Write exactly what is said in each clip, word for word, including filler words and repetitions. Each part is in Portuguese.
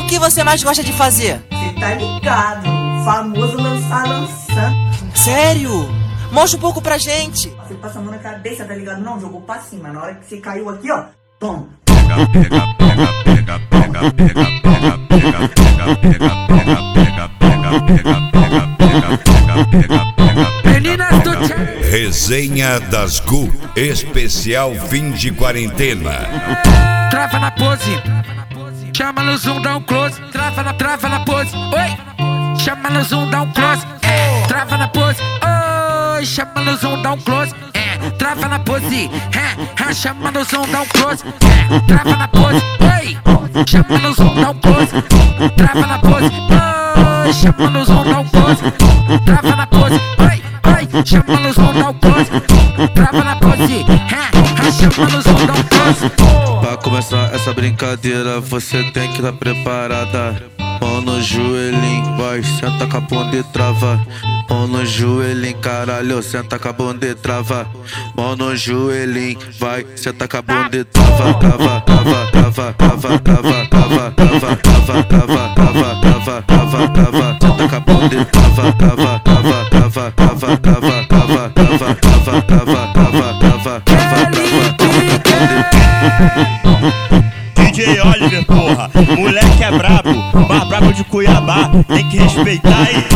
O que você mais gosta de fazer? Cê tá ligado, famoso lançar lançando. Sério? Mostra um pouco pra gente. Você passa a mão na cabeça, tá ligado? Não, jogou pra cima. Na hora que você caiu aqui, ó, toma. Resenha das Gu, especial fim de quarentena. Trava na pose, chama no zoom, dá um close. Trava na, trava na pose, oi. Chama no zoom, dá um close. É, trava na pose, oi. Chama no zoom, dá um close. É, trava na pose, é, é, chama no zoom, dá um close. É, trava na pose, oi. Chama no zoom, dá um close. Trava na pose, oi. Chama no zoom, dá um close. Trava na pose, oi, oi. Chama no zoom, dá um close. Trava na pose, é, é, chama no zoom, dá um close. Pra começar essa brincadeira, você tem que estar preparada. Mão no joelhinho, vai, senta com a bunda e trava. Mão no joelhinho, caralho, senta com a bunda e trava. Mão no joelhinho, vai, senta com a bunda e trava. Trava, trava, trava, trava, trava, trava, trava, trava, trava, trava, trava, trava, trava. Senta com a bunda e trava, trava, trava, trava, trava, trava, trava, trava, trava, trava, trava, trava, trava, D J Oliver, porra, moleque é brabo, mais brabo de Cuiabá, tem que respeitar aí.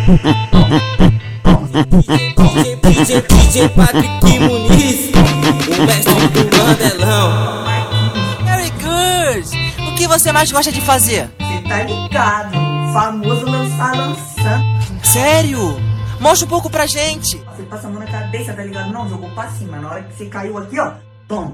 D J, D J Patrick Muniz, o mestre do Mandelão. Very good! O que você mais gosta de fazer? Cê tá ligado, famoso lançar lançando. Sério? Mostra um pouco pra gente. Você passa a mão na cabeça, tá ligado? Não, jogou pra cima. Na hora que você caiu aqui, ó, toma.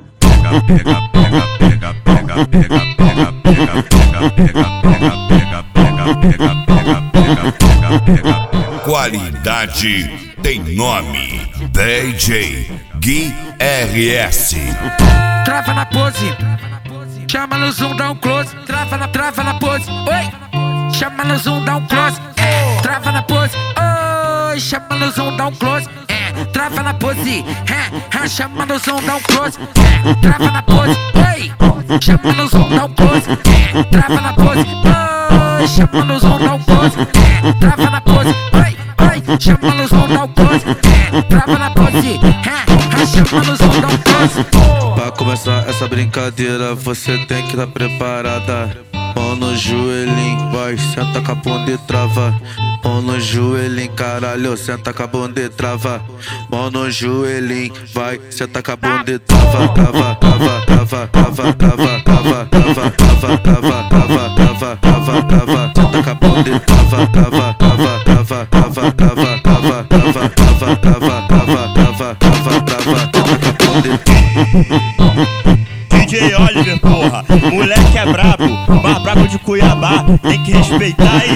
Qualidade tem nome. D J Gui R S. Trava na pose, chama no zoom, dá um close. Trava na, trava na pose, oi. Chama no zoom, dá um close. É, trava na pose, oi. Chama no zoom, dá um close. É, trava na pose, é, é, chama no zoom, dá um close. É, trava na pose, oi. Chama no zoom, dá um close. É, trava na pose, oi. Chama no zoom, dá um close. É, trava na pose, oi, oi. Chama no zoom, dá um close. É, trava na pose, é, é, chama no zoom, dá um close. Pra começar essa brincadeira, você tem que estar preparada. Mão no joelhinho, vai, senta com a bunda e trava. Mão no joelhinho, caralho, senta com a bunda e trava. Mão no joelhinho, vai, senta com a bunda e trava. Trava, trava, trava, trava, trava, trava, trava, trava, trava, trava, trava, trava, trava. Senta com a bunda e trava, trava, trava, trava, trava, trava, trava, trava, trava, trava, trava, trava, trava, trava. Senta com a bunda e trava. D J Oliver, porra, moleque é brabo, mais brabo de Cuiabá, tem que respeitar aí.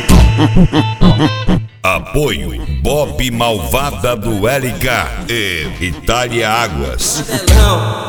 Apoio Bob Malvada do L K e Itália Águas. Mandelão.